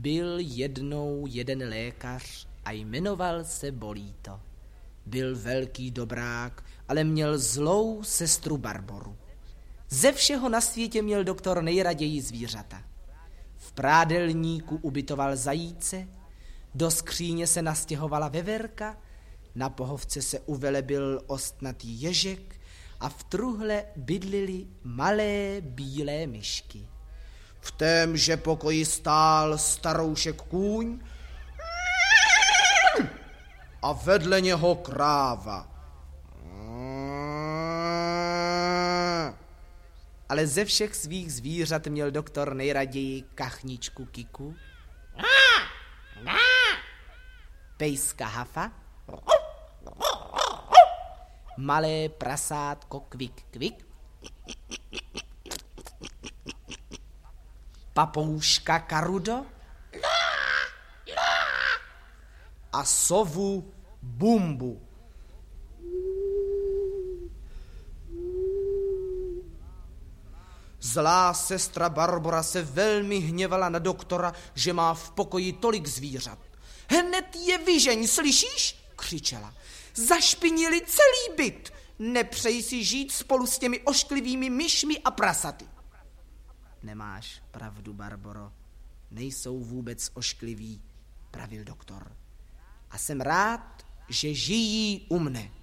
Byl jednou jeden lékař a jmenoval se Bolíto. Byl velký dobrák, ale měl zlou sestru Barboru. Ze všeho na světě měl doktor nejraději zvířata. V prádelníku ubytoval zajíce, do skříně se nastěhovala veverka, na pohovce se uvelebil ostnatý ježek a v truhle bydlily malé bílé myšky. V témže pokoji stál staroušek kůň a vedle něho kráva. Ale ze všech svých zvířat měl doktor nejraději kachničku Kiku, pejska Hafa, malé prasátko Kvik Kvik, papouška Karudo a sovu Bumbu. Zlá sestra Barbora se velmi hněvala na doktora, že má v pokoji tolik zvířat. Hned je vyžeň, slyšíš? Křičela. Zašpinili celý byt. Nepřeji si žít spolu s těmi ošklivými myšmi a prasaty. Nemáš pravdu, Barboro. Nejsou vůbec oškliví, pravil doktor. A jsem rád, že žijí u mne.